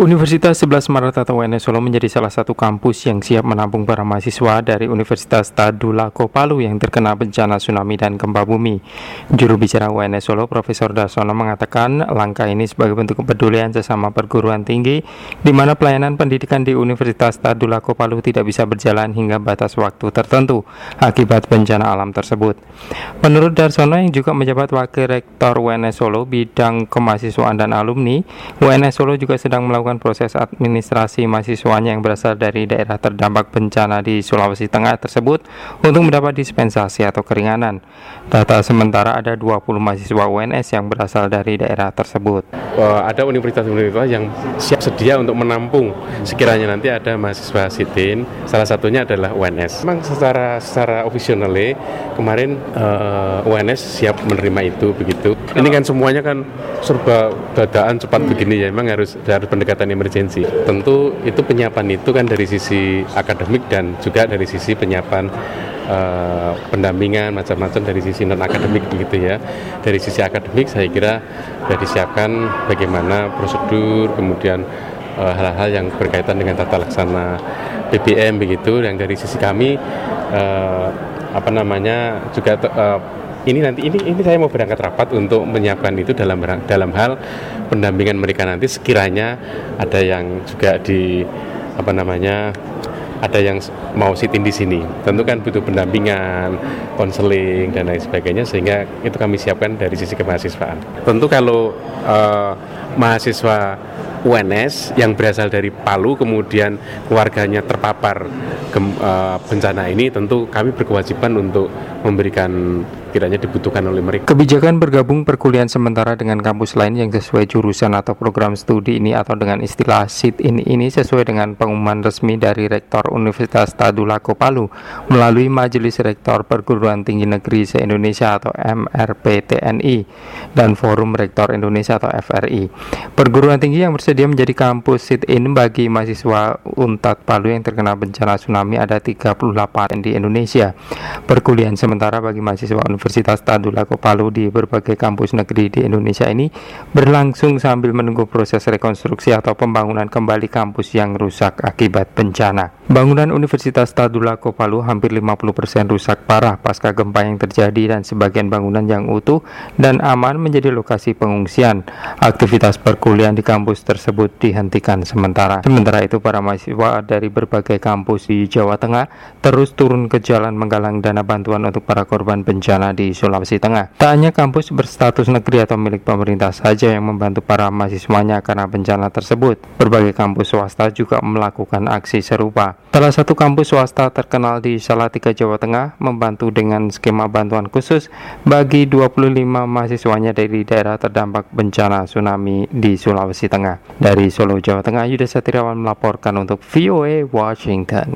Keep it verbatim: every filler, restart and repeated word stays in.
Universitas sebelas Maret atau U N S Solo menjadi salah satu kampus yang siap menampung para mahasiswa dari Universitas Tadulako Palu yang terkena bencana tsunami dan gempa bumi. Juru bicara U N S Solo, Profesor Darsono, mengatakan langkah ini sebagai bentuk kepedulian sesama perguruan tinggi, di mana pelayanan pendidikan di Universitas Tadulako Palu tidak bisa berjalan hingga batas waktu tertentu akibat bencana alam tersebut. Menurut Darsono, yang juga menjabat Wakil Rektor U N S Solo bidang kemahasiswaan dan alumni, U N S Solo juga sedang melakukan proses administrasi mahasiswanya yang berasal dari daerah terdampak bencana di Sulawesi Tengah tersebut untuk mendapat dispensasi atau keringanan. Data sementara ada dua puluh mahasiswa U N S yang berasal dari daerah tersebut. Uh, ada universitas-universitas yang siap sedia untuk menampung sekiranya nanti ada mahasiswa sit-in, salah satunya adalah U N S. Memang secara secara officially kemarin uh, U N S siap menerima itu begitu. Ini kan semuanya kan serba dadaan cepat begini ya, memang harus harus pendekatan emergensi. Tentu itu penyiapan itu kan dari sisi akademik dan juga dari sisi penyiapan uh, pendampingan macam-macam dari sisi non akademik begitu ya. Dari sisi akademik saya kira sudah disiapkan bagaimana prosedur, kemudian uh, hal-hal yang berkaitan dengan tata laksana P B M begitu. Yang dari sisi kami uh, apa namanya juga uh, ini nanti ini ini saya mau berangkat rapat untuk menyiapkan itu dalam dalam hal pendampingan mereka nanti sekiranya ada yang juga di apa namanya ada yang mau sit-in di sini. Tentu kan butuh pendampingan, konseling dan lain sebagainya, sehingga itu kami siapkan dari sisi kemahasiswaan. Tentu kalau uh, mahasiswa U N S yang berasal dari Palu kemudian keluarganya terpapar gem, uh, bencana ini, tentu kami berkewajiban untuk memberikan kiranya dibutuhkan oleh mereka. Kebijakan bergabung perkuliahan sementara dengan kampus lain yang sesuai jurusan atau program studi ini atau dengan istilah sit-in ini sesuai dengan pengumuman resmi dari Rektor Universitas Tadulako Palu melalui Majelis Rektor Perguruan Tinggi Negeri se-Indonesia atau M R P T N I dan Forum Rektor Indonesia atau F R I. Perguruan tinggi yang bersedia menjadi kampus sit-in bagi mahasiswa Unpad Palu yang terkena bencana tsunami ada tiga puluh delapan di Indonesia. Perkuliahan sementara bagi mahasiswa Universitas Tadulako Palu di berbagai kampus negeri di Indonesia ini berlangsung sambil menunggu proses rekonstruksi atau pembangunan kembali kampus yang rusak akibat bencana. Bangunan Universitas Tadulako Palu hampir lima puluh persen rusak parah pasca gempa yang terjadi dan sebagian bangunan yang utuh dan aman menjadi lokasi pengungsian. Aktivitas perkuliahan di kampus tersebut dihentikan sementara. Sementara itu para mahasiswa dari berbagai kampus di Jawa Tengah terus turun ke jalan menggalang dana bantuan untuk para korban bencana di Sulawesi Tengah. Tak hanya kampus berstatus negeri atau milik pemerintah saja yang membantu para mahasiswanya karena bencana tersebut. Berbagai kampus swasta juga melakukan aksi serupa. Salah satu kampus swasta terkenal di Salatiga, Jawa Tengah membantu dengan skema bantuan khusus bagi dua puluh lima mahasiswanya dari daerah terdampak bencana tsunami di Sulawesi Tengah. Dari Solo, Jawa Tengah, Yuda Satriawan melaporkan untuk V O A Washington.